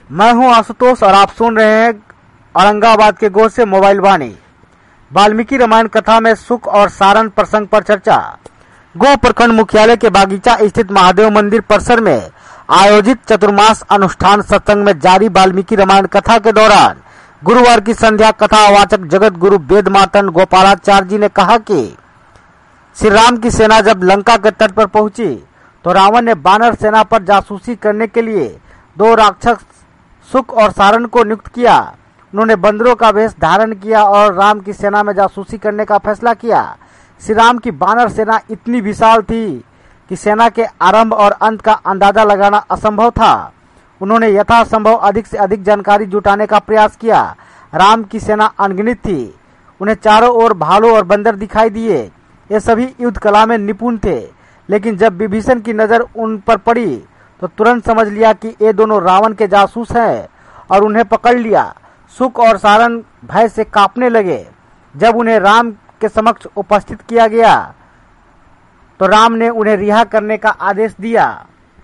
मैं हूं आशुतोष और आप सुन रहे हैं औरंगाबाद के गोद से मोबाइल वाणी। वाल्मीकि रामायण कथा में सुख और सारण प्रसंग पर चर्चा। गो प्रखंड मुख्यालय के बागीचा स्थित महादेव मंदिर परिसर में आयोजित चतुर्मास अनुष्ठान सत्संग में जारी वाल्मीकि रामायण कथा के दौरान गुरुवार की संध्या कथावाचक जगत गुरु वेद मार्तंड गोपालाचार्य जी ने कहा कि श्री राम की सेना जब लंका के तट पर पहुंची तो रावण ने बानर सेना पर जासूसी करने के लिए दो राक्षस सुख और सारण को नियुक्त किया। उन्होंने बंदरों का वेश धारण किया और राम की सेना में जासूसी करने का फैसला किया। श्री राम की बानर सेना इतनी विशाल थी कि सेना के आरंभ और अंत का अंदाजा लगाना असंभव था। उन्होंने यथासंभव अधिक से अधिक जानकारी जुटाने का प्रयास किया। राम की सेना अनगिनत थी। उन्हें चारों ओर भालू और बंदर दिखाई दिए। ये सभी युद्ध कला में निपुण थे, लेकिन जब विभीषण की नजर उन पर पड़ी तो तुरंत समझ लिया कि ये दोनों रावण के जासूस हैं और उन्हें पकड़ लिया। सुख और सारण भय से कांपने लगे। जब उन्हें राम के समक्ष उपस्थित किया गया तो राम ने उन्हें रिहा करने का आदेश दिया।